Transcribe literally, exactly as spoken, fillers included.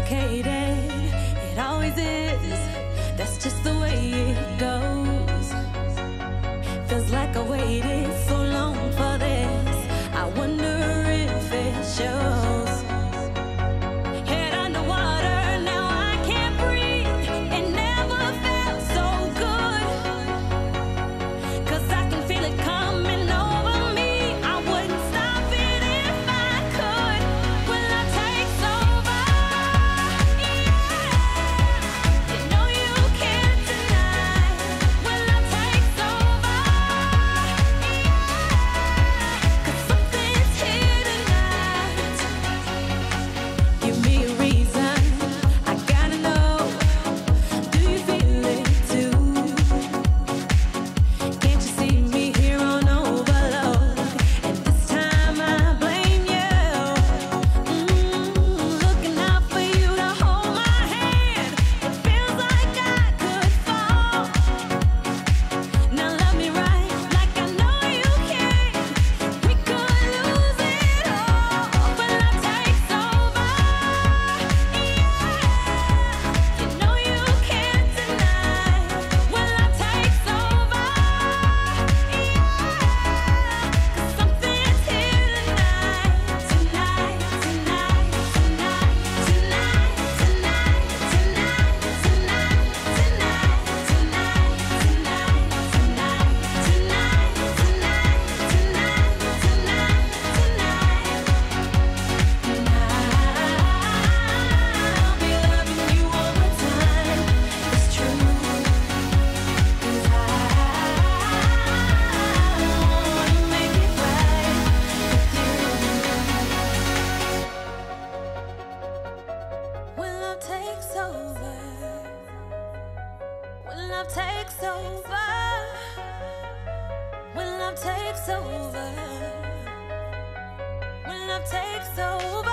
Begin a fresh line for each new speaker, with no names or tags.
complicated. It always is. That's just the way it goes. Feels like I waited so long for this. I wonder if it shows. Head underwater, now I can't breathe. It never felt so good. 'Cause I can feel it coming over me. I wouldn't stop it if I could. Will love takes over? Yeah. You know you can't deny. Will love takes over? Yeah. 'Cause something's here tonight. Give me a reason, I gotta know. Do you feel it too? Can't you see me here on overload? And this time I blame you. Mm, looking out for you to hold my hand. It feels like I could fall. Now love me right, like I know you can. We could lose it all. When love takes over, yeah. You know you can't deny. When love takes over, yeah. 'Cause something's here tonight, tonight, tonight, tonight, tonight, tonight, tonight, tonight, tonight, tonight, tonight, tonight, tonight, tonight, tonight, I'll be loving you all the time. It's true. 'Cause I wanna make it right with you. When love takes over, when love takes over, when love takes over, when love takes over.